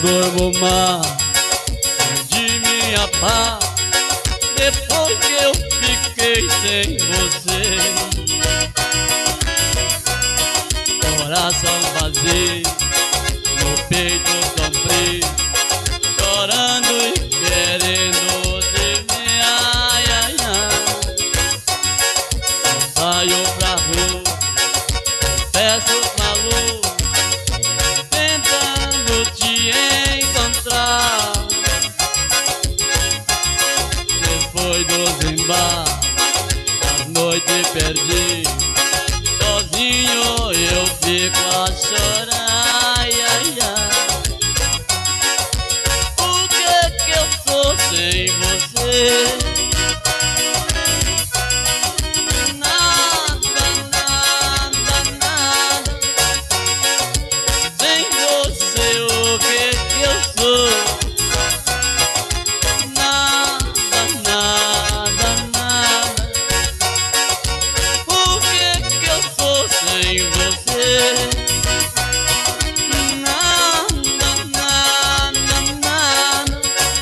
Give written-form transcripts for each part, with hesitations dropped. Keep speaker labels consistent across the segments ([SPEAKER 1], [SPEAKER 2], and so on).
[SPEAKER 1] durmo mais, perdi minha paz depois que eu fiquei sem você. Coração vazio, no peito tão frio, chorando e querendo de mim, ai, ai, ai. Eu saio pra rua, peço maluco, tentando te encontrar. Depois dos embalos, a noite perdi, sozinho eu fico a chorar, ai, ai, ai. O que eu sou sem você? Nada, nada, nada. Sem você o que eu sou? Nada, nada, nada. O que eu sou sem você? Nada, nada, nada.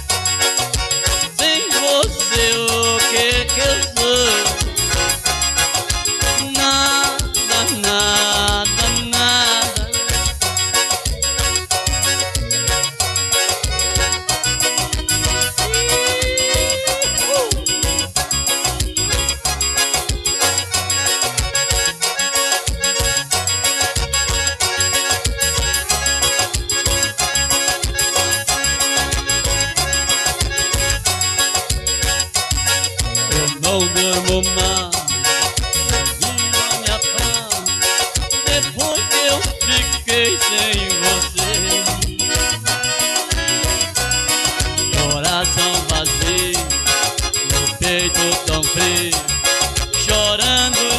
[SPEAKER 1] Sem você o que eu sou? Nada, nada, nada. Eu não durmo mais, perdi minha paz depois que eu fiquei sem você. Coração vazio, no peito tão frio, chorando